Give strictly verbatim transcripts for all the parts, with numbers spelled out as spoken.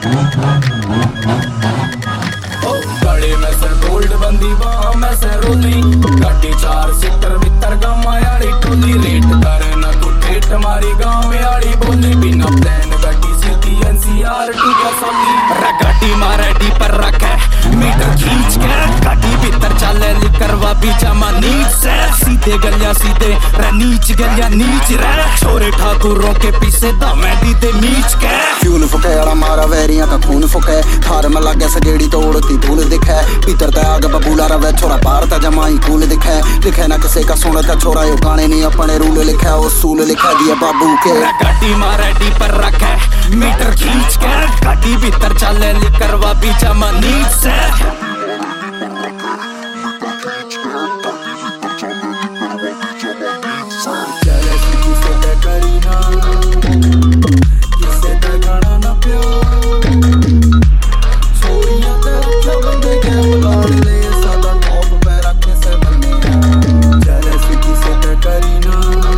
गले में से गोल्ड बंदी बाह में से रोली गाड़ी चार सीटर भीतर गामा यारी टोली रेट करे ना तू ठेठ मारी गाँव में यारी बोली बिना प्लान गाड़ी सीधी एनसीआरटी का साली गाड़ी मारे डी पर रखे मीटर खींच के गाड़ी भीतर चले लिकरवा बीजामा नीच से सीधे गलिया सीधे रे नीच गलिया नीच रे छोरे ठाकुरों के पीछे दमे दी दे मीच के फ्यूल फुके वाला मारा वैरियां का खून फुके थार में लगे सगेड़ी तोड़ती धूल दिखे भीतर ते आग बबूला रवे छोरा बाहर ता जमाई कूल दिखे लिखे ना किसे का सुनता छोरा यो गाने नहीं अपने रूल लिखे वो सूल लिखा दिया बाबू के गाड़ी मारे डी पर रखे मीटर खींच के गाड़ी भीतर चले लिकरवा बीजामा नीच से चले सीधी से ते करी ना किसे ते गाना ना प्यार छोरियां ते रखे बंदे के बुलाड़ ले सादा टॉप पे रखे से बने चले सीधी से ते करी ना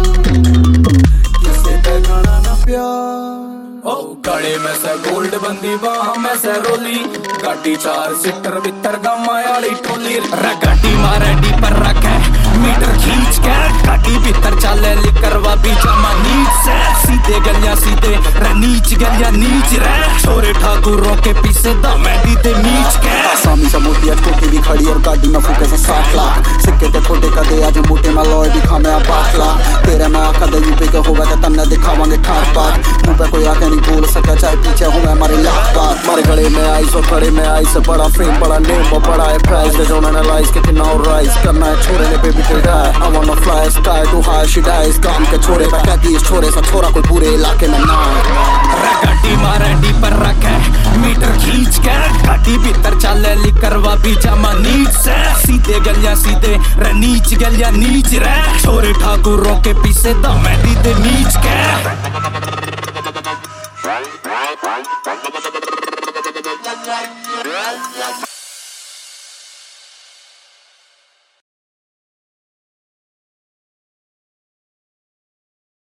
किसे ते गाना ना प्यार ओ गले में से गोल्ड बंदी बाह में से रोली गाड़ी चार सीटर भीतर गामा यारी टोली गाड़ी मारे डी पर रखे मीटर खींच के गाड़ी भीतर चले लिकरवा बीजामा नीच से सीधे गलिया सीधे रे नीच गलिया नीच रे छोरे ठाकुरों के पीछे दमे दी दे मीच के सामी से मोटी आज कोठी भी खड़ी और गाड़ी में फूके से सात लाख सिक्के ते खोटे का दे आज मोटे में लॉय दिखा मैं पाँच लाख तेरे में आका दे यूपी के होगा तो तन्ने दिखावांगे ठाट पाट मुँह पे कोई आके नहीं बोल सका चाहे पीछे हूँ मैं हमारे लाख बात मारे गले में आई सो खड़े में आई से बड़ा फेम बड़ा नेम और बड़ा है प्राइस दे जोन एनालाइज कितना और राइज करना है छोरे ने baby tell die I wanna fly sky too high she dies काम के छोरे पे कहती इस छोरे सा छोरा कोई पूरे इलाके में ना गाड़ी मारे डी पर रखे मीटर खींच के गाड़ी भीतर चले लिकरवा बीजामा नीच से सीधे गलिया सीधे रे नीच गलिया नीच रे छोरे ठाकुरों के पीछे दमे दी दे मीच के